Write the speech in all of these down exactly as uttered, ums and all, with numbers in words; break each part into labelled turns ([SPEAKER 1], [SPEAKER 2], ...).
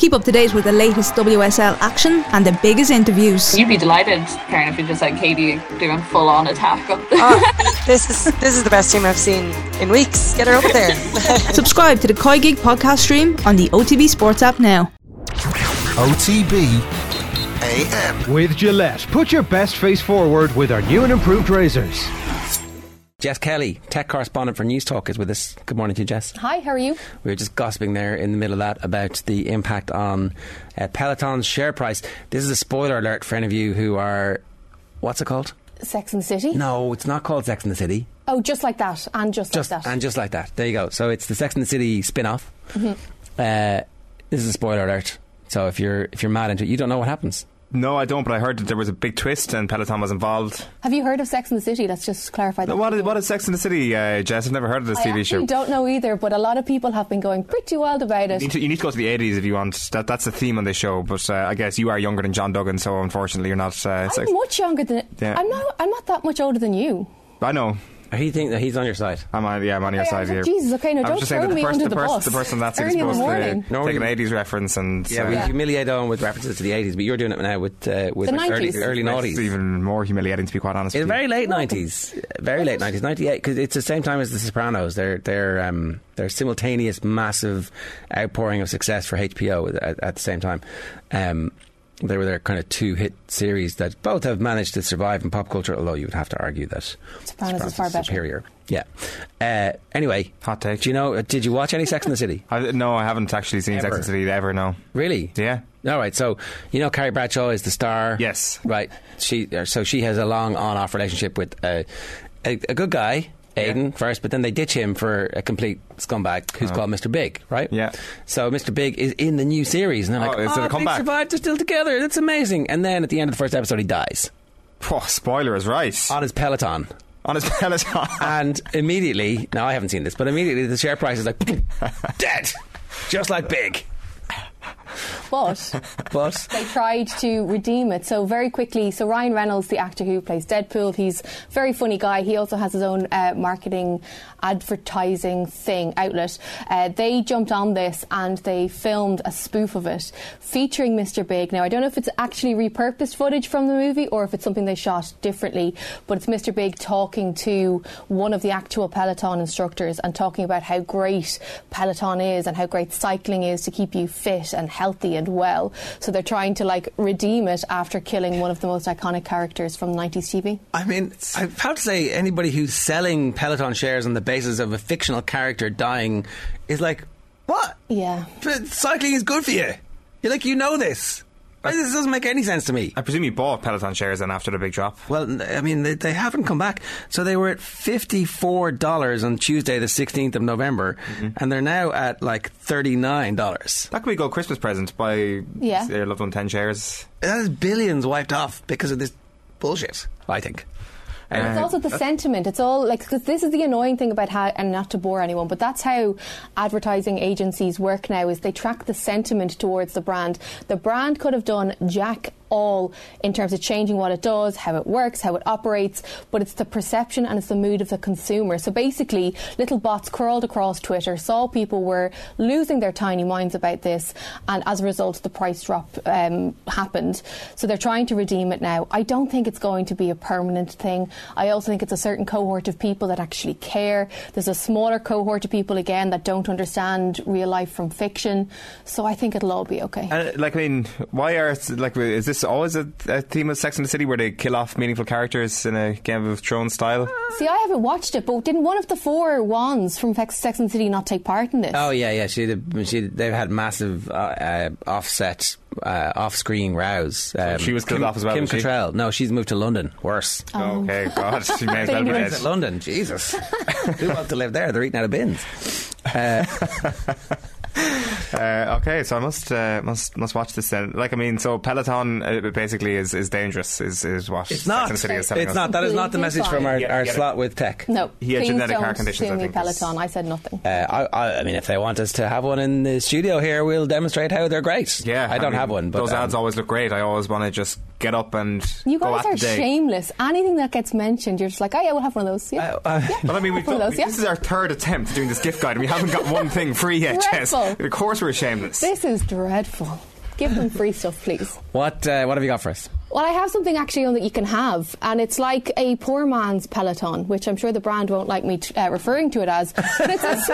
[SPEAKER 1] Keep up to date with the latest W S L action and the biggest interviews.
[SPEAKER 2] You'd be delighted, Karen, if you just had Katie doing full-on attack up there.
[SPEAKER 3] Oh, this is this is the best team I've seen in weeks. Get her up there.
[SPEAKER 1] Subscribe to the Koi Gig podcast stream on the O T B Sports app now.
[SPEAKER 4] O T B A M.
[SPEAKER 5] With Gillette, put your best face forward with our new and improved razors.
[SPEAKER 6] Jess Kelly, tech correspondent for News Talk, is with us. Good morning to you, Jess.
[SPEAKER 7] Hi, how are you?
[SPEAKER 6] We were just gossiping there in the middle of that about the impact on uh, Peloton's share price. This is a spoiler alert for any of you who are... What's it called?
[SPEAKER 7] Sex and the City?
[SPEAKER 6] No, it's not called Sex and the City.
[SPEAKER 7] Oh, just like that, and just,
[SPEAKER 6] just
[SPEAKER 7] like that.
[SPEAKER 6] And just like that. There you go. So it's the Sex and the City spin-off. Mm-hmm. Uh, this is a spoiler alert. So if you're if you're mad into it, you don't know what happens.
[SPEAKER 8] No, I don't, but I heard that there was a big twist and Peloton was involved.
[SPEAKER 7] Have you heard of Sex and the City? Let's just clarify that.
[SPEAKER 8] No, what, is, what is Sex and the City, uh, Jess? I've never heard of this
[SPEAKER 7] I
[SPEAKER 8] T V show.
[SPEAKER 7] I don't know either, but a lot of people have been going pretty wild about it.
[SPEAKER 8] You need to, you need to go to the eighties if you want. That, that's the theme on this show, but uh, I guess you are younger than John Duggan, so unfortunately you're not... Uh,
[SPEAKER 7] I'm
[SPEAKER 8] sex-
[SPEAKER 7] much younger than...
[SPEAKER 8] Yeah.
[SPEAKER 7] I'm not I'm not that much older than you.
[SPEAKER 8] I know.
[SPEAKER 6] He thinks that he's on your side.
[SPEAKER 8] I'm on, yeah, I'm on your
[SPEAKER 7] Hey,
[SPEAKER 8] side here.
[SPEAKER 7] Jesus, okay, no,
[SPEAKER 8] I was
[SPEAKER 7] don't
[SPEAKER 8] just
[SPEAKER 7] throw
[SPEAKER 8] saying that
[SPEAKER 7] me
[SPEAKER 8] the, pers-
[SPEAKER 7] under
[SPEAKER 8] the,
[SPEAKER 7] the
[SPEAKER 8] pers-
[SPEAKER 7] bus.
[SPEAKER 8] the person that's
[SPEAKER 7] Early in the
[SPEAKER 8] supposed
[SPEAKER 7] morning.
[SPEAKER 8] to
[SPEAKER 6] Normally-
[SPEAKER 8] take an eighties reference and...
[SPEAKER 6] Yeah,
[SPEAKER 8] uh,
[SPEAKER 6] we humiliate on with references to the eighties, but you're doing it now with, uh, with
[SPEAKER 7] The
[SPEAKER 6] early,
[SPEAKER 7] nineties.
[SPEAKER 6] early
[SPEAKER 8] It's
[SPEAKER 6] noughties.
[SPEAKER 8] even more humiliating, to be quite honest
[SPEAKER 6] In
[SPEAKER 8] with
[SPEAKER 6] the
[SPEAKER 8] you.
[SPEAKER 6] very late nineties, very late nineties, ninety-eight, because it's the same time as The Sopranos. They're they're um, they're simultaneous massive outpouring of success for H B O at, at the same time. Um, they were their kind of two hit series that both have managed to survive in pop culture, although you would have to argue that
[SPEAKER 7] Sopranos,
[SPEAKER 6] Sopranos
[SPEAKER 7] is far better.
[SPEAKER 6] superior. Yeah. Uh, anyway,
[SPEAKER 8] Hot take.
[SPEAKER 6] Do you know? Did you watch any Sex and the City?
[SPEAKER 8] I, no, I haven't actually seen
[SPEAKER 6] Ever.
[SPEAKER 8] Sex and the City ever, no.
[SPEAKER 6] Really?
[SPEAKER 8] Yeah.
[SPEAKER 6] All right. So you know, Carrie Bradshaw is the star.
[SPEAKER 8] Yes.
[SPEAKER 6] Right. She. uh, So she has a long on-off relationship with uh, a, a good guy, Aidan,
[SPEAKER 8] Yeah.
[SPEAKER 6] first, but then they ditch him for a complete scumbag who's called Mister Big, right?
[SPEAKER 8] Yeah.
[SPEAKER 6] So Mister Big is in the new series, and they're
[SPEAKER 8] Oh,
[SPEAKER 6] like,
[SPEAKER 8] is it a
[SPEAKER 6] "Oh, Big
[SPEAKER 8] comeback?"
[SPEAKER 6] survived. They're still together. That's amazing." And then at the end of the first episode, he dies
[SPEAKER 8] Oh, spoiler is right.
[SPEAKER 6] on his Peloton.
[SPEAKER 8] On his Peloton.
[SPEAKER 6] And immediately, now I haven't seen this, but immediately the share price is like dead, just like Big.
[SPEAKER 7] But
[SPEAKER 6] But
[SPEAKER 7] they tried to redeem it. So very quickly, so Ryan Reynolds, the actor who plays Deadpool, he's a very funny guy. He also has his own uh, marketing advertising thing, outlet. Uh, they jumped on this and they filmed a spoof of it featuring Mister Big. Now, I don't know if it's actually repurposed footage from the movie or if it's something they shot differently, but it's Mister Big talking to one of the actual Peloton instructors and talking about how great Peloton is and how great cycling is to keep you fit and healthy and well. So they're trying to like redeem it after killing one of the most iconic characters from nineties T V.
[SPEAKER 6] I mean, I have to say, anybody who's selling Peloton shares on the basis of a fictional character dying is like, what?
[SPEAKER 7] Yeah.
[SPEAKER 6] But cycling is good for you. You're like, you know this. This doesn't make any sense to me.
[SPEAKER 8] I presume you bought Peloton shares then after the big drop.
[SPEAKER 6] Well, I mean, they, they haven't come back. So they were at fifty-four dollars on Tuesday, the sixteenth of November, mm-hmm. and they're now at like thirty-nine dollars.
[SPEAKER 8] That could be a good Christmas present. Buy
[SPEAKER 7] Yeah.
[SPEAKER 8] your loved one ten shares.
[SPEAKER 6] That is billions wiped off because of this bullshit, I think.
[SPEAKER 7] And it's also the sentiment. It's all like, because this is the annoying thing about how, and not to bore anyone, but that's how advertising agencies work now, is they track the sentiment towards the brand. The brand could have done jack all in terms of changing what it does, how it works, how it operates, but it's the perception and it's the mood of the consumer. So basically, little bots crawled across Twitter, saw people were losing their tiny minds about this, and as a result, the price drop um, happened. So they're trying to redeem it now. I don't think it's going to be a permanent thing. I also think it's a certain cohort of people that actually care. There's a smaller cohort of people, again, that don't understand real life from fiction. So I think it'll all be okay.
[SPEAKER 8] And, like, I mean, why are, like, is this always a, a theme of Sex and the City where they kill off meaningful characters in a Game of Thrones style?
[SPEAKER 7] See, I haven't watched it, but didn't one of the four wands from Sex and the City not take part in this?
[SPEAKER 6] Oh, yeah, yeah. She, she, they've had massive uh, uh, offset, uh, off-screen rows. Um,
[SPEAKER 8] she was killed
[SPEAKER 6] Kim,
[SPEAKER 8] off as well,
[SPEAKER 6] Kim
[SPEAKER 8] was she?
[SPEAKER 6] Cattrall. No, she's moved to London. Worse.
[SPEAKER 7] Oh.
[SPEAKER 8] Okay, God, she may as well be dead.
[SPEAKER 6] To London, Jesus. Who wants to live there? They're eating out of bins. Uh,
[SPEAKER 8] Uh, okay, so I must uh, must must watch this then. Like, I mean, so Peloton uh, basically is, is dangerous. Is is what
[SPEAKER 6] it's not.
[SPEAKER 8] Sex and the City is telling
[SPEAKER 6] It's
[SPEAKER 8] us.
[SPEAKER 6] not. That is not the
[SPEAKER 7] Completely
[SPEAKER 6] message from our,
[SPEAKER 7] fine.
[SPEAKER 6] our
[SPEAKER 8] Yeah,
[SPEAKER 6] slot with tech.
[SPEAKER 7] No,
[SPEAKER 8] He had
[SPEAKER 7] please
[SPEAKER 8] genetic
[SPEAKER 7] don't
[SPEAKER 8] heart conditions,
[SPEAKER 7] sue
[SPEAKER 8] I
[SPEAKER 7] me,
[SPEAKER 8] think, is-
[SPEAKER 7] Peloton. I said nothing.
[SPEAKER 6] Uh, I, I, I mean, if they want us to have one in the studio here, we'll demonstrate how they're great.
[SPEAKER 8] Yeah,
[SPEAKER 6] I don't
[SPEAKER 8] mean,
[SPEAKER 6] have one. But
[SPEAKER 8] those
[SPEAKER 6] um,
[SPEAKER 8] ads always look great. I always want to just get up and
[SPEAKER 7] You
[SPEAKER 8] go
[SPEAKER 7] guys
[SPEAKER 8] at
[SPEAKER 7] are
[SPEAKER 8] the day.
[SPEAKER 7] shameless. Anything that gets mentioned, you're just like, oh yeah, we'll have one of those. Yeah.
[SPEAKER 6] Uh, uh,
[SPEAKER 7] yeah.
[SPEAKER 8] Well, I mean, we've
[SPEAKER 7] One of
[SPEAKER 8] done,
[SPEAKER 7] those, yeah.
[SPEAKER 8] this is our third attempt at doing this gift guide, and we haven't got one thing free yet, Jess.
[SPEAKER 7] Dreadful.
[SPEAKER 8] Of course, we're shameless.
[SPEAKER 7] This is dreadful. Give them free stuff, please.
[SPEAKER 6] What uh, What have you got for us?
[SPEAKER 7] Well, I have something actually on that you can have, and it's like a poor man's Peloton, which I'm sure the brand won't like me t- uh, referring to it as, but it's a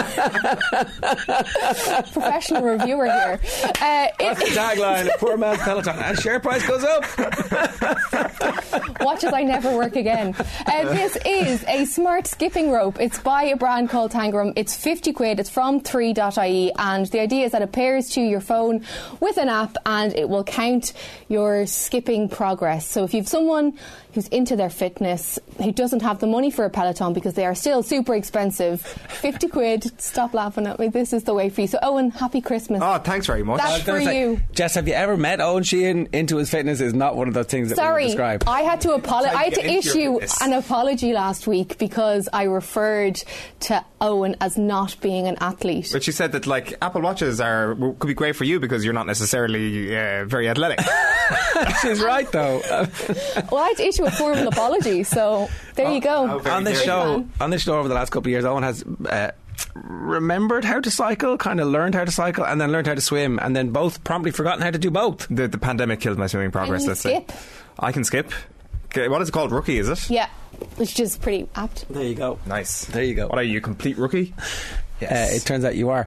[SPEAKER 7] professional reviewer here. Uh,
[SPEAKER 6] That's the tagline, poor man's Peloton, and share price goes up.
[SPEAKER 7] Watch as I never work again. Uh, this is a smart skipping rope. It's by a brand called Tangram. It's fifty quid. It's from three dot I E, and the idea is that it pairs to your phone with an app, and it will count your skipping progress. So if you've someone who's into their fitness, who doesn't have the money for a Peloton because they are still super expensive, fifty quid, stop laughing at me, this is the way for you. So Owen, happy Christmas.
[SPEAKER 8] Oh, thanks very much.
[SPEAKER 7] That's for
[SPEAKER 6] say,
[SPEAKER 7] you.
[SPEAKER 6] Jess, have you ever met Owen Sheehan? Into his fitness is not one of those things that
[SPEAKER 7] Sorry,
[SPEAKER 6] we describe.
[SPEAKER 7] I had to apologize. I had to
[SPEAKER 8] Get into your
[SPEAKER 7] issue
[SPEAKER 8] fitness.
[SPEAKER 7] an apology last week because I referred to Owen as not being an athlete.
[SPEAKER 8] But you said that like Apple Watches are could be great for you because you're not necessarily uh, very athletic.
[SPEAKER 6] She's right, though.
[SPEAKER 7] Well, I had to issue a formal apology, so there you go.
[SPEAKER 8] oh, very
[SPEAKER 6] on this
[SPEAKER 8] good.
[SPEAKER 6] show, on this show over the last couple of years, Owen has uh, remembered how to cycle, kind of learned how to cycle, and then learned how to swim, and then both promptly forgotten how to do both.
[SPEAKER 8] The, the pandemic killed my swimming progress.
[SPEAKER 7] you
[SPEAKER 8] let's
[SPEAKER 7] skip?
[SPEAKER 8] say I can skip. Okay, what is it called? Rookie, is it?
[SPEAKER 7] Yeah, which is pretty apt.
[SPEAKER 6] There you go.
[SPEAKER 8] Nice.
[SPEAKER 6] There you go.
[SPEAKER 8] What are you, complete rookie?
[SPEAKER 6] Uh, it turns out you are.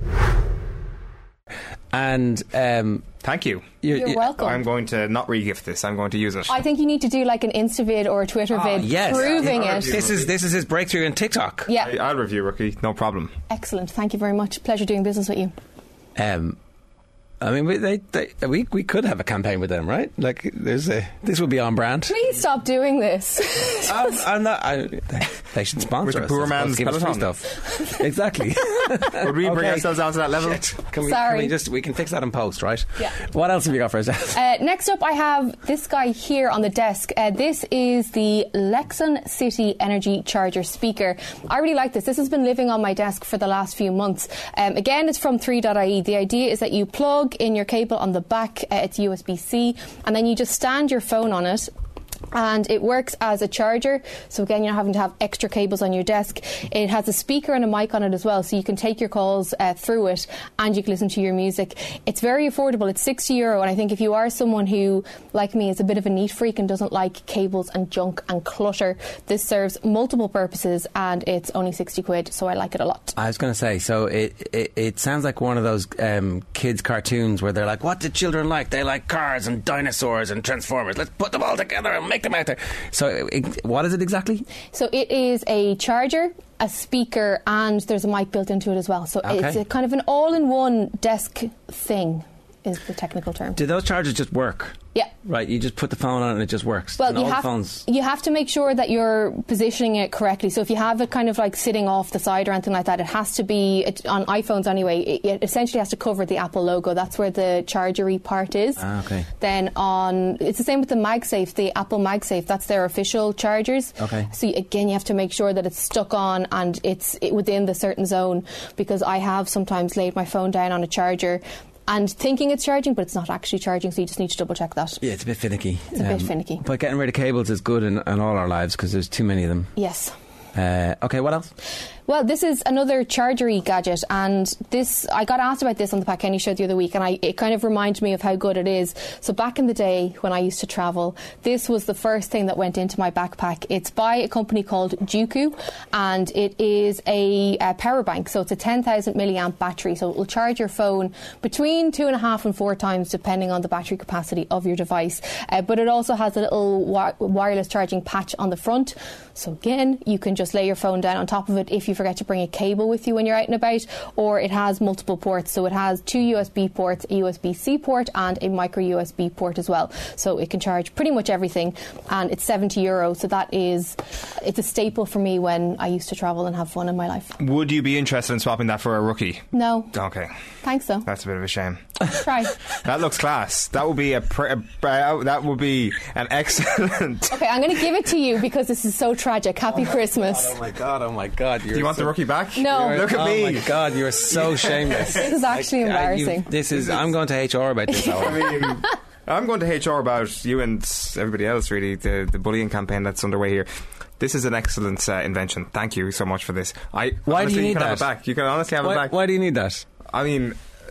[SPEAKER 6] And um,
[SPEAKER 8] Thank you.
[SPEAKER 6] you-
[SPEAKER 7] You're
[SPEAKER 6] you-
[SPEAKER 7] welcome.
[SPEAKER 8] I'm going to not re-gift this. I'm going to use it.
[SPEAKER 7] I think you need to do like an Insta vid or a Twitter vid
[SPEAKER 6] yes.
[SPEAKER 7] proving
[SPEAKER 8] Yeah.
[SPEAKER 7] it.
[SPEAKER 6] This is this is his breakthrough in TikTok.
[SPEAKER 7] Yeah,
[SPEAKER 8] I, I'll review Rookie, no problem.
[SPEAKER 7] excellent. Thank you very much. Pleasure doing business with you.
[SPEAKER 6] Um, I mean, we, they, they, we we could have a campaign with them, right? Like, there's a this would be on brand.
[SPEAKER 7] Please stop doing this.
[SPEAKER 6] I'm, I'm not. I, they, they should sponsor
[SPEAKER 8] With
[SPEAKER 6] us.
[SPEAKER 8] the poor
[SPEAKER 6] I suppose,
[SPEAKER 8] man's
[SPEAKER 6] give us free
[SPEAKER 8] Peloton.
[SPEAKER 6] stuff. Exactly.
[SPEAKER 8] Would we bring
[SPEAKER 6] Okay.
[SPEAKER 8] ourselves down to that level?
[SPEAKER 6] Can we,
[SPEAKER 7] Sorry.
[SPEAKER 6] Can we just we can fix that in post, right?
[SPEAKER 7] Yeah.
[SPEAKER 6] What else have you got for us?
[SPEAKER 7] Uh, next up, I have this guy here on the desk. Uh, this is the Lexon City Energy Charger speaker. I really like this. This has been living on my desk for the last few months. Um, again, it's from three dot I E. The idea is that you plug in your cable on the back, uh, it's U S B C, and then you just stand your phone on it. And it works as a charger, so again, you're not having to have extra cables on your desk. It has a speaker and a mic on it as well, so you can take your calls uh, through it, and you can listen to your music. It's very affordable. It's sixty euro, and I think if you are someone who, like me, is a bit of a neat freak and doesn't like cables and junk and clutter, this serves multiple purposes, and it's only sixty quid, so I like it a lot.
[SPEAKER 6] I was going to say, so it, it it sounds like one of those um, kids' cartoons where they're like, what do children like? They like cars and dinosaurs and Transformers. Let's put them all together and make them out there. So it, what is it exactly?
[SPEAKER 7] So it is a charger, a speaker, and there's a mic built into it as well. So
[SPEAKER 6] Okay.
[SPEAKER 7] it's a kind of an all-in-one desk thing, is the technical term.
[SPEAKER 6] Do those chargers just work?
[SPEAKER 7] Yeah.
[SPEAKER 6] Right, you just put the phone on and it just works.
[SPEAKER 7] Well,
[SPEAKER 6] and
[SPEAKER 7] you
[SPEAKER 6] all
[SPEAKER 7] have,
[SPEAKER 6] the phones.
[SPEAKER 7] you have to make sure that you're positioning it correctly. So if you have it kind of like sitting off the side or anything like that, it has to be, it, on iPhones anyway, it, it essentially has to cover the Apple logo. That's where the chargery part is.
[SPEAKER 6] Ah, okay.
[SPEAKER 7] Then on, it's the same with the MagSafe, the Apple MagSafe, that's their official chargers.
[SPEAKER 6] Okay.
[SPEAKER 7] So you, again, you have to make sure that it's stuck on and it's it, within the certain zone, because I have sometimes laid my phone down on a charger and thinking it's charging, but it's not actually charging, so you just need to double check that.
[SPEAKER 6] Yeah, it's a bit finicky.
[SPEAKER 7] It's a bit finicky.
[SPEAKER 6] But getting rid of cables is good in, in all our lives because there's too many of them.
[SPEAKER 7] Yes.
[SPEAKER 6] Uh, okay, what else?
[SPEAKER 7] Well, this is another chargery gadget, and this I got asked about this on the Pat Kenny show the other week, and I, it kind of reminded me of how good it is. So back in the day when I used to travel, this was the first thing that went into my backpack. It's by a company called Juku, and it is a, a power bank. So it's a ten thousand milliamp battery, so it will charge your phone between two and a half and four times depending on the battery capacity of your device. Uh, but it also has a little wi- wireless charging patch on the front. So again, you can just lay your phone down on top of it if you forget to bring a cable with you when you're out and about, or it has multiple ports. So it has two U S B ports, a U S B C port and a micro U S B port as well. So it can charge pretty much everything, and it's seventy euro. So that is, it's a staple for me when I used to travel and have fun in my life.
[SPEAKER 8] Would you be interested in swapping that for a Rookie?
[SPEAKER 7] No.
[SPEAKER 8] Okay.
[SPEAKER 7] Thanks though.
[SPEAKER 8] That's a bit of a shame.
[SPEAKER 7] Try.
[SPEAKER 8] That looks class. That would be a, pr- a uh, that would be an excellent.
[SPEAKER 7] Okay, I'm going to give it to you because this is so tragic. Happy Christmas.
[SPEAKER 6] Oh my god, oh my god.
[SPEAKER 8] Do you want
[SPEAKER 6] so,
[SPEAKER 8] the Rookie back?
[SPEAKER 7] No.
[SPEAKER 8] Look at
[SPEAKER 6] oh
[SPEAKER 8] me.
[SPEAKER 6] Oh my god, you're so shameless.
[SPEAKER 7] This is actually
[SPEAKER 6] Like, I- you-
[SPEAKER 7] embarrassing.
[SPEAKER 6] this is, I'm going to H R about this hour.
[SPEAKER 8] I mean, I'm going to H R about you and everybody else, really, the, the bullying campaign that's underway here. This is an excellent uh, invention. Thank you so much for this. I
[SPEAKER 6] Why do
[SPEAKER 8] honestly,
[SPEAKER 6] you need
[SPEAKER 8] can
[SPEAKER 6] that?
[SPEAKER 8] have it back. You can honestly have
[SPEAKER 6] why,
[SPEAKER 8] it back.
[SPEAKER 6] why do you need that?
[SPEAKER 8] I mean,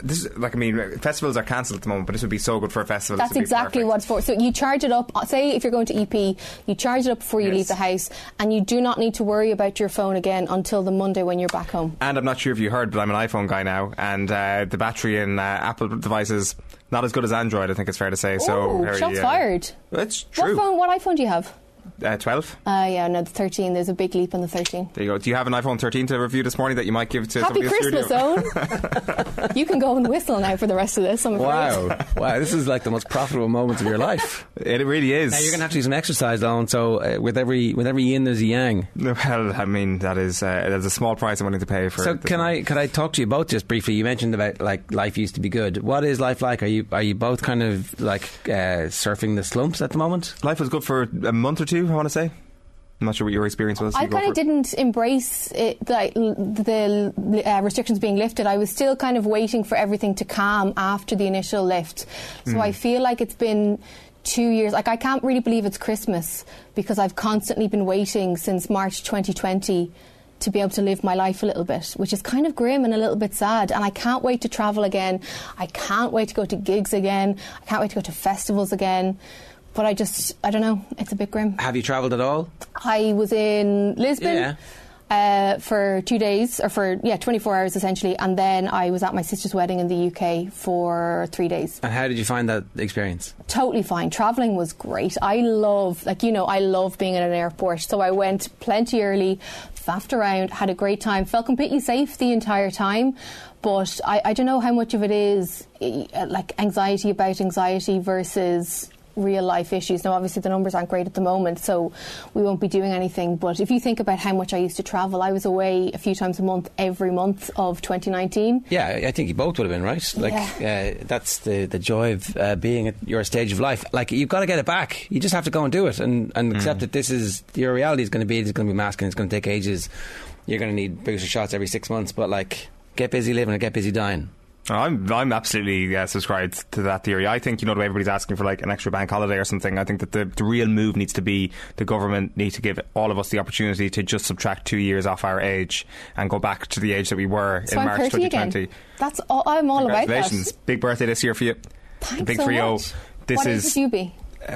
[SPEAKER 8] this is, like I mean, festivals are cancelled at the moment, but this would be so good for a festival.
[SPEAKER 7] That's exactly what it's for. So you charge it up. Say if you're going to E P, you charge it up before you
[SPEAKER 8] yes.
[SPEAKER 7] leave the house, and you do not need to worry about your phone again until the Monday when you're back home.
[SPEAKER 8] And I'm not sure if you heard, but I'm an iPhone guy now, and uh, the battery in uh, Apple devices not as good as Android. I think it's fair to say. So
[SPEAKER 7] Ooh,
[SPEAKER 8] very,
[SPEAKER 7] shots
[SPEAKER 8] uh,
[SPEAKER 7] fired.
[SPEAKER 8] That's true.
[SPEAKER 7] What phone? What iPhone do you have?
[SPEAKER 8] Uh, twelve.
[SPEAKER 7] Uh, yeah, no, the thirteen. There's a big leap in the thirteen.
[SPEAKER 8] There you go. Do you have an iPhone thirteen to review this morning that you might give to
[SPEAKER 7] Happy
[SPEAKER 8] somebody in the
[SPEAKER 7] Christmas,
[SPEAKER 8] studio?
[SPEAKER 7] Owen. You can go and whistle now for the rest of this. I'm afraid.
[SPEAKER 6] Wow, wow! This is like the most profitable moments of your life.
[SPEAKER 8] It really is.
[SPEAKER 6] Now you're going to have to do some exercise, Owen. So uh, with every with every yin, there's a yang.
[SPEAKER 8] Well, I mean that is uh, there's a small price I'm willing to pay for.
[SPEAKER 6] So
[SPEAKER 8] this
[SPEAKER 6] can
[SPEAKER 8] one.
[SPEAKER 6] I can I talk to you both just briefly? You mentioned about like life used to be good. What is life like? Are you are you both kind of like uh, surfing the slumps at the moment?
[SPEAKER 8] Life was good for a month or two, I want to say. I'm not sure what your experience was.
[SPEAKER 7] I
[SPEAKER 8] You go
[SPEAKER 7] kind of
[SPEAKER 8] for it.
[SPEAKER 7] didn't embrace it, like the uh, restrictions being lifted. I was still kind of waiting for everything to calm after the initial lift. So
[SPEAKER 8] Mm.
[SPEAKER 7] I feel like it's been two years. Like I can't really believe it's Christmas because I've constantly been waiting since March twenty twenty to be able to live my life a little bit, which is kind of grim and a little bit sad. And I can't wait to travel again. I can't wait to go to gigs again. I can't wait to go to festivals again. But I just, I don't know, it's a bit grim.
[SPEAKER 6] Have you travelled at all?
[SPEAKER 7] I was in Lisbon
[SPEAKER 6] Yeah.
[SPEAKER 7] uh, for two days, or for, yeah, twenty-four hours essentially, and then I was at my sister's wedding in the U K for three days.
[SPEAKER 6] And how did you find that experience?
[SPEAKER 7] Totally fine. Travelling was great. I love, like, you know, I love being in an airport, so I went plenty early, faffed around, had a great time, felt completely safe the entire time. But I, I don't know how much of it is, uh, like, anxiety about anxiety versus real life issues. Now obviously the numbers aren't great at the moment, so we won't be doing anything, but if you think about how much I used to travel, I was away a few times a month every month of twenty nineteen.
[SPEAKER 6] Yeah, I think you both would have been, right? Like
[SPEAKER 7] Yeah.
[SPEAKER 6] uh, that's the, the joy of uh, being at your stage of life. Like you've got to get it back. You just have to go and do it and, and accept that this is your reality is going to be it's going to be masking, it's going to take ages. You're going to need booster shots every six months, but like get busy living and get busy dying.
[SPEAKER 8] I'm I'm absolutely uh, subscribed to that theory. I think, you know, the way everybody's asking for like an extra bank holiday or something, I think that the, the real move needs to be the government need to give all of us the opportunity to just subtract two years off our age and go back to the age that we were
[SPEAKER 7] So
[SPEAKER 8] in
[SPEAKER 7] I'm
[SPEAKER 8] March
[SPEAKER 7] thirty
[SPEAKER 8] twenty
[SPEAKER 7] again.
[SPEAKER 8] twenty.
[SPEAKER 7] That's all, I'm all about
[SPEAKER 8] Congratulations.
[SPEAKER 7] that.
[SPEAKER 8] Big birthday this year for you.
[SPEAKER 7] Thanks
[SPEAKER 8] the big
[SPEAKER 7] so
[SPEAKER 8] three oh.
[SPEAKER 7] much.
[SPEAKER 8] This
[SPEAKER 7] what
[SPEAKER 8] is
[SPEAKER 7] age would you be?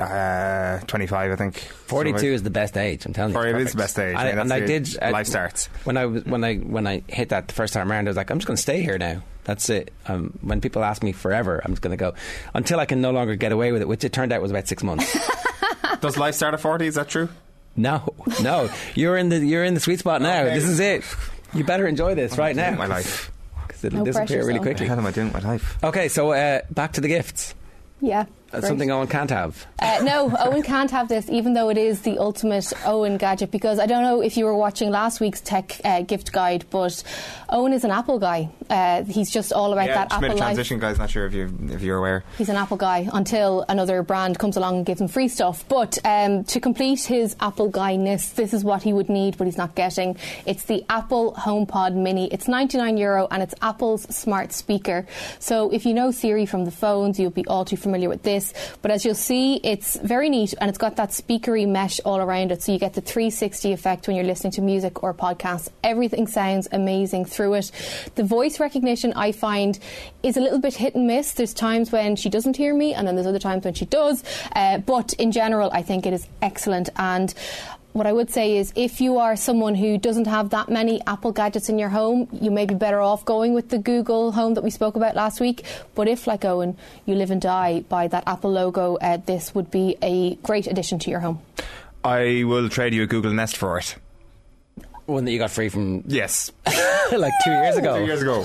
[SPEAKER 8] Uh, twenty-five, I think.
[SPEAKER 6] Forty-two
[SPEAKER 8] So,
[SPEAKER 6] is the best age. I'm telling you,
[SPEAKER 8] Sorry,
[SPEAKER 6] it's
[SPEAKER 8] it is the best age.
[SPEAKER 6] I,
[SPEAKER 8] yeah,
[SPEAKER 6] and
[SPEAKER 8] that's
[SPEAKER 6] I
[SPEAKER 8] the-
[SPEAKER 6] did. uh,
[SPEAKER 8] life starts.
[SPEAKER 6] when I was when I when I hit that the first time around. I was like, I'm just going to stay here now. That's it. Um, when people ask me forever, I'm just going to go until I can no longer get away with it, which it turned out was about six months.
[SPEAKER 8] Does life start at forty? Is that true?
[SPEAKER 6] No, no, you're in the you're in the sweet spot now.
[SPEAKER 8] Okay.
[SPEAKER 6] This is it. You better enjoy this right now.
[SPEAKER 8] My life.
[SPEAKER 6] Because it'll
[SPEAKER 7] No
[SPEAKER 6] disappear
[SPEAKER 7] pressure,
[SPEAKER 6] really
[SPEAKER 7] so.
[SPEAKER 8] What the
[SPEAKER 6] quickly.
[SPEAKER 8] hell am I doing with my life?
[SPEAKER 6] Okay, so uh, back to the gifts.
[SPEAKER 7] Yeah.
[SPEAKER 6] That's
[SPEAKER 7] great.
[SPEAKER 6] something Owen can't have.
[SPEAKER 7] Uh, no, Owen can't have this, even though it is the ultimate Owen gadget, because I don't know if you were watching last week's tech uh, gift guide, but Owen is an Apple guy. Uh, he's just all about
[SPEAKER 8] Yeah,
[SPEAKER 7] that
[SPEAKER 8] just made
[SPEAKER 7] Apple
[SPEAKER 8] a
[SPEAKER 7] life.
[SPEAKER 8] transition, guys. Not sure if you if you're aware.
[SPEAKER 7] He's an Apple guy until another brand comes along and gives him free stuff. But um, to complete his Apple guy-ness, this is what he would need, but he's not getting. It's the Apple HomePod Mini. It's ninety-nine euro and it's Apple's smart speaker. So if you know Siri from the phones, you'll be all too familiar with this. But as you'll see, it's very neat and it's got that speakery mesh all around it. So you get the three sixty effect when you're listening to music or podcasts. Everything sounds amazing through it. The voice recognition, I find, is a little bit hit and miss. There's times when she doesn't hear me and then there's other times when she does. Uh, but in general, I think it is excellent. And what I would say is if you are someone who doesn't have that many Apple gadgets in your home, you may be better off going with the Google Home that we spoke about last week. But if, like Owen, you live and die by that Apple logo, uh, this would be a great addition to your home.
[SPEAKER 8] I will trade you a Google Nest for it.
[SPEAKER 6] One that you got free from
[SPEAKER 8] Yes.
[SPEAKER 6] like two years ago.
[SPEAKER 8] Two years ago.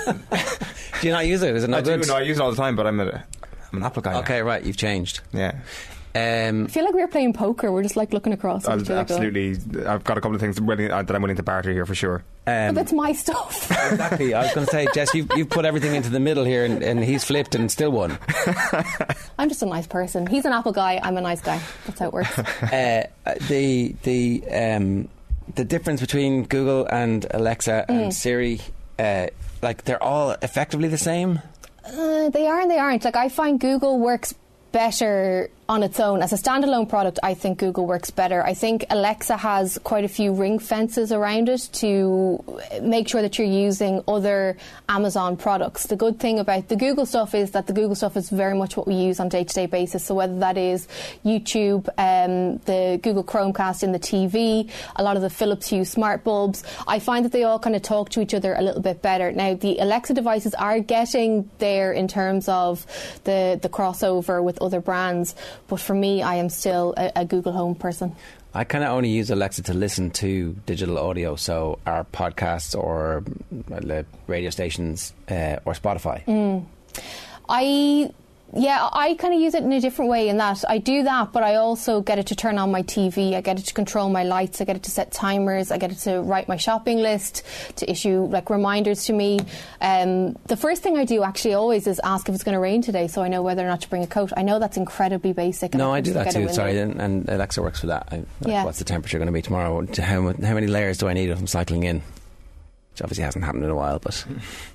[SPEAKER 6] Do you not use it? Is it not
[SPEAKER 8] I do.
[SPEAKER 6] good?
[SPEAKER 8] No, I use it all the time, but I'm, a, I'm an Apple guy.
[SPEAKER 6] Okay, right. You've changed.
[SPEAKER 8] Now. Yeah.
[SPEAKER 6] Um,
[SPEAKER 7] I feel like we were playing poker. We're just like looking across at
[SPEAKER 8] I'll
[SPEAKER 7] each other. going,
[SPEAKER 8] absolutely. I've got a couple of things willing, uh, that I'm willing to barter here for sure.
[SPEAKER 7] But
[SPEAKER 6] um,
[SPEAKER 7] that's my stuff.
[SPEAKER 6] exactly. I was going to say, Jess, you've, you've put everything into the middle here, and, and he's flipped and still won.
[SPEAKER 7] I'm just a nice person. He's an Apple guy. I'm a nice guy. That's how it works.
[SPEAKER 6] Uh, the the um, the difference between Google and Alexa and Siri, uh, like they're all effectively the same.
[SPEAKER 7] Uh, they are and they aren't. Like I find Google works better on its own. As a standalone product, I think Google works better. I think Alexa has quite a few ring fences around it to make sure that you're using other Amazon products. The good thing about the Google stuff is that the Google stuff is very much what we use on a day-to-day basis. So whether that is YouTube, um, the Google Chromecast in the T V, a lot of the Philips Hue smart bulbs, I find that they all kind of talk to each other a little bit better. Now, the Alexa devices are getting there in terms of the, the crossover with other brands, but for me, I am still a, a Google Home person.
[SPEAKER 6] I kind of only use Alexa to listen to digital audio, so our podcasts or uh, radio stations uh, or Spotify.
[SPEAKER 7] Mm. I... Yeah, I kind of use it in a different way in that I do that, but I also get it to turn on my T V, I get it to control my lights, I get it to set timers, I get it to write my shopping list, to issue like reminders to me. Um, the first thing I do actually always is ask if it's going to rain today, so I know whether or not to bring a coat. I know that's incredibly basic.
[SPEAKER 6] No, I, I do that too, sorry, and, and Alexa works for that. I, like,
[SPEAKER 7] yeah. What's
[SPEAKER 6] the temperature going to be tomorrow? How, how many layers do I need if I'm cycling in? Which obviously hasn't happened in a while, but...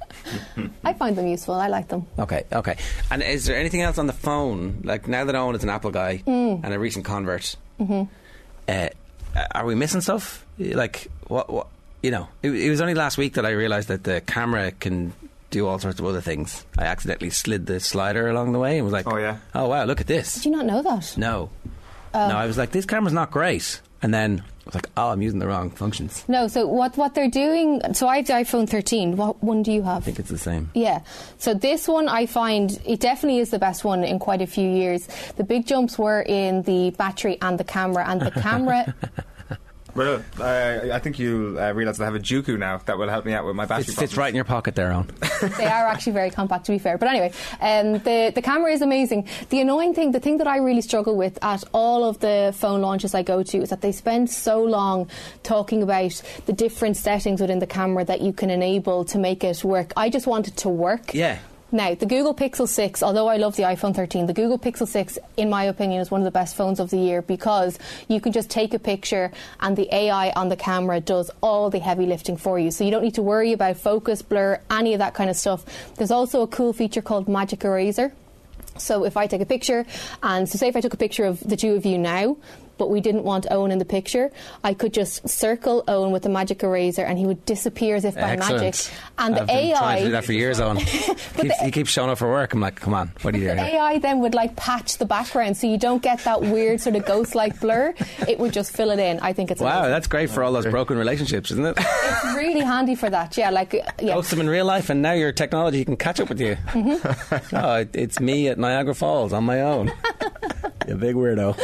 [SPEAKER 7] I find them useful. I like them.
[SPEAKER 6] Okay, okay. And is there anything else on the phone? Like, now that Owen is an Apple guy
[SPEAKER 7] mm.
[SPEAKER 6] and a recent convert,
[SPEAKER 7] mm-hmm.
[SPEAKER 6] uh, are we missing stuff? Like, what, what you know, it, it was only last week that I realised that the camera can do all sorts of other things. I accidentally slid the slider along the way and was like,
[SPEAKER 8] oh, yeah.
[SPEAKER 6] Oh, wow, look at this.
[SPEAKER 7] Did you not know that?
[SPEAKER 6] No.
[SPEAKER 7] Oh.
[SPEAKER 6] No, I was like, this camera's not great. And then I was like, oh, I'm using the wrong functions.
[SPEAKER 7] No, so what, what they're doing... So I have the iPhone thirteen. What one do you have?
[SPEAKER 6] I think it's the same.
[SPEAKER 7] Yeah. So this one, I find, it definitely is the best one in quite a few years. The big jumps were in the battery and the camera. And the camera...
[SPEAKER 8] Well, uh, I think you'll uh, realise I have a Juku now that will help me out with my battery.
[SPEAKER 6] It fits right in your pocket there, Owen.
[SPEAKER 7] They are actually very compact, to be fair. But anyway, um, the, the camera is amazing. The annoying thing, the thing that I really struggle with at all of the phone launches I go to is that they spend so long talking about the different settings within the camera that you can enable to make it work. I just want it to work.
[SPEAKER 6] Yeah.
[SPEAKER 7] Now, the Google Pixel six, although I love the iPhone thirteen, the Google Pixel six, in my opinion, is one of the best phones of the year because you can just take a picture and the A I on the camera does all the heavy lifting for you. So you don't need to worry about focus, blur, any of that kind of stuff. There's also a cool feature called Magic Eraser. So if I take a picture, and so say if I took a picture of the two of you now, but we didn't want Owen in the picture, I could just circle Owen with the magic eraser and he would disappear as if by
[SPEAKER 6] Excellent.
[SPEAKER 7] magic. And
[SPEAKER 6] I've
[SPEAKER 7] the
[SPEAKER 6] been
[SPEAKER 7] A I...
[SPEAKER 6] trying to do that for years, Owen. keeps,
[SPEAKER 7] the,
[SPEAKER 6] he keeps showing up for work. I'm like, come on, what are you doing
[SPEAKER 7] the
[SPEAKER 6] here?
[SPEAKER 7] A I then would like patch the background so you don't get that weird sort of ghost-like blur. It would just fill it in. I think it's
[SPEAKER 6] Wow,
[SPEAKER 7] amazing.
[SPEAKER 6] that's great for all those broken relationships, isn't it?
[SPEAKER 7] It's really handy for that, yeah. Like, yeah.
[SPEAKER 6] Ghost them in real life and now your technology can catch up with you.
[SPEAKER 7] Mm-hmm.
[SPEAKER 6] Oh, it, it's me at Niagara Falls on my own. You big weirdo.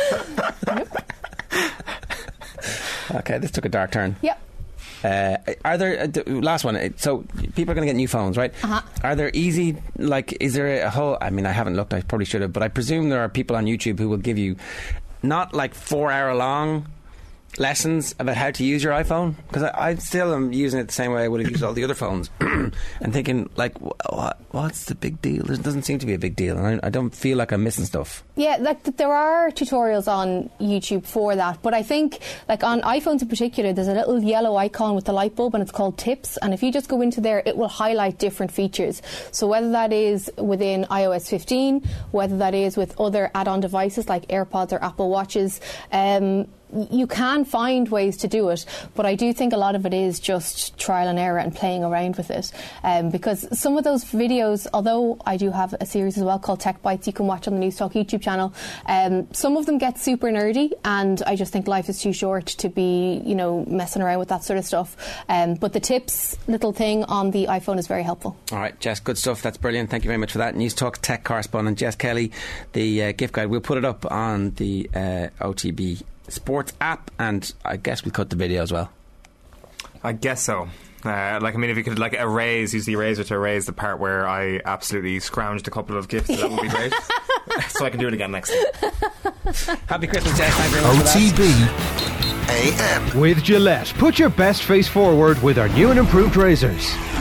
[SPEAKER 6] Okay, this took a dark turn.
[SPEAKER 7] Yep.
[SPEAKER 6] Uh, are there uh, d- last one? uh, So people are going to get new phones, right?
[SPEAKER 7] Uh-huh.
[SPEAKER 6] Are there easy? Like, is there a whole? I mean, I haven't looked. I probably should have, but I presume there are people on YouTube who will give you not like four hour long lessons about how to use your iPhone, because I, I still am using it the same way I would have used all the other phones and thinking like, what, what's the big deal? There doesn't seem to be a big deal, and I, I don't feel like I'm missing stuff.
[SPEAKER 7] Yeah, like there are tutorials on YouTube for that, but I think like on iPhones in particular, there's a little yellow icon with the light bulb and it's called Tips, and if you just go into there, it will highlight different features. So whether that is within i O S fifteen, whether that is with other add-on devices like AirPods or Apple Watches, um, you can find ways to do it, but I do think a lot of it is just trial and error and playing around with it, um, because some of those videos, although I do have a series as well called Tech Bites you can watch on the News Talk YouTube channel, um, some of them get super nerdy, and I just think life is too short to be, you know, messing around with that sort of stuff, um, but the tips little thing on the iPhone is very helpful.
[SPEAKER 6] Alright, Jess, good stuff, that's brilliant, thank you very much for that. News Talk tech correspondent Jess Kelly. The uh, gift guide, we'll put it up on the uh, O T B Sports app, and I guess we'll cut the video as well.
[SPEAKER 8] I guess so. Uh, like, I mean, if you could like erase, use the eraser to erase the part where I absolutely scrounged a couple of gifts, that would be great. So I can do it again next time.
[SPEAKER 6] Happy Christmas, Jess. Thank you very much
[SPEAKER 4] O T B A M
[SPEAKER 5] With Gillette, put your best face forward with our new and improved razors.